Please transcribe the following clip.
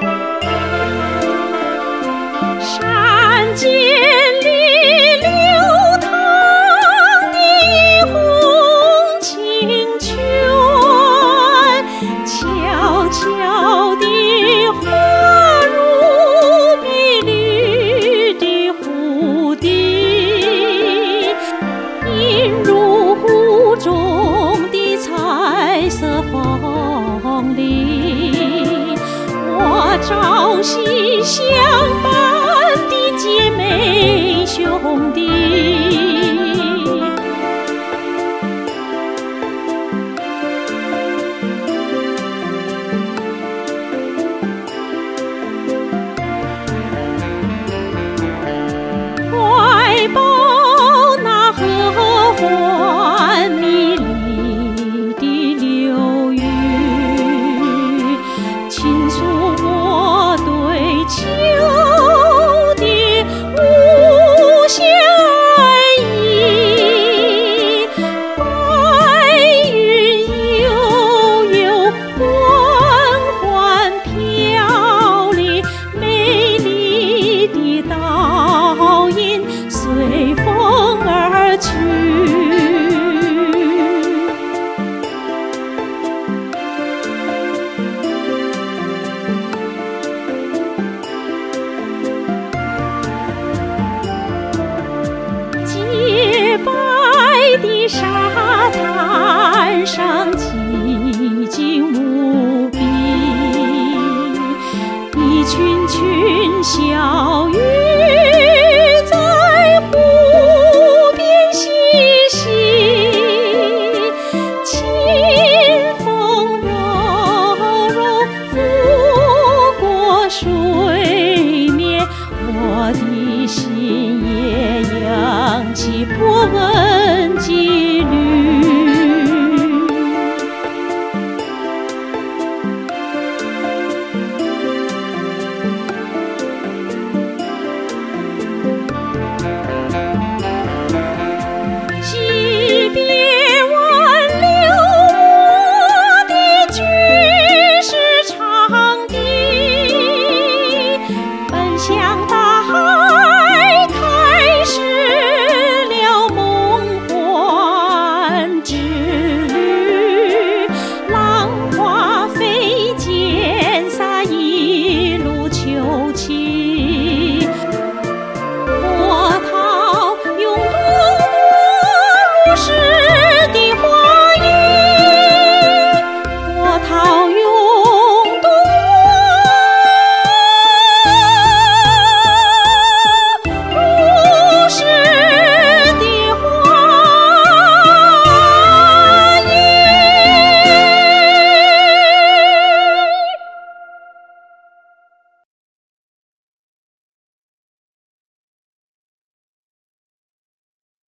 山间里流淌的红清泉，悄悄地滑入碧绿的湖底，映入湖中的彩色风铃。我朝夕相伴的姐妹兄弟，怀抱那和欢迷离的流语，倾诉我对秋的无限爱意。白云悠悠，缓缓飘零，美丽的倒影随风而去。洁白的沙滩上寂静无比，一群群小鱼